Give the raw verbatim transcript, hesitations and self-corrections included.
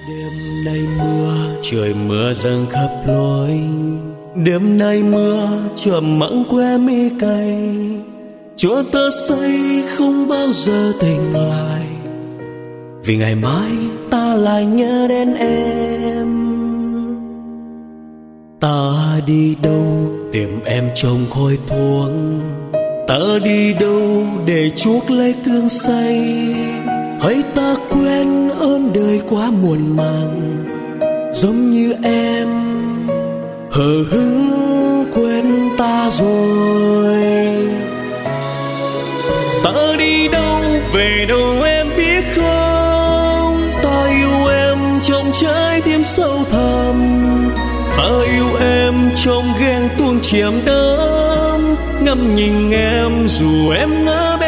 Đêm nay mưa, trời mưa dâng khắp lối. Đêm nay mưa, chợm mắng que mi cay. Cho tớ say không bao giờ tỉnh lại, vì ngày mai ta lại nhớ đến em. Ta đi đâu tìm em trong khói thuốc, ta đi đâu để chuốc lấy cơn say. Hay ta quên ơn đời quá muộn màng, giống như em hờ hững quên ta rồi. Ta đi đâu về đâu em biết không, ta yêu em trong trái tim sâu thẳm. Ta yêu em trong ghen tuông chiếm đắm, ngắm nhìn em dù em ngỡ bên